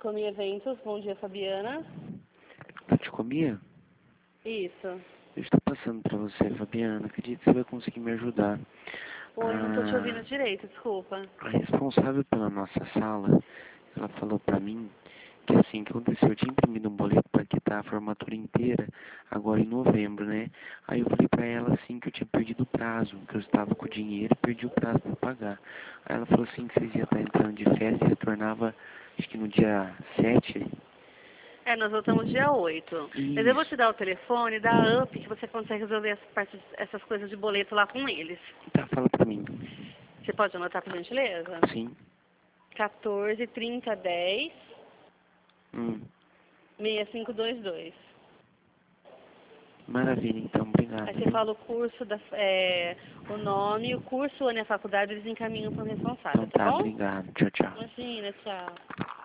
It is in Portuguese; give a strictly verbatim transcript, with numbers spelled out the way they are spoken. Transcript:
Comi Eventos, bom dia, Fabiana. Taticomia? Isso. Eu estou passando para você, Fabiana. Acredito que você vai conseguir me ajudar. Oi, não estou te ouvindo Ah, direito, desculpa. a responsável pela nossa sala, ela falou para mim que assim, que aconteceu, eu tinha imprimido um boleto para quitar a formatura inteira, agora em novembro, né? Aí eu falei para ela assim que eu tinha perdido o prazo, que eu estava com o dinheiro e perdi o prazo para pagar. Aí ela falou assim que vocês iam estar entrando de férias e retornava, acho que no dia sete. É, nós voltamos dia oito. Mas eu vou te Isso. dar o telefone da UP, que você consegue resolver essas, partes, essas coisas de boleto lá com eles. Tá, fala pra mim. Você pode anotar, por gentileza? Sim. quatorze, trinta, dez, Hum. seis cinco dois dois. Maravilha, então, obrigado, Aí você viu? fala o curso, da, é, o nome, o curso ou a faculdade, eles encaminham para o responsável, Então tá tá, bom? obrigado. Tchau, tchau. Imagina, tchau.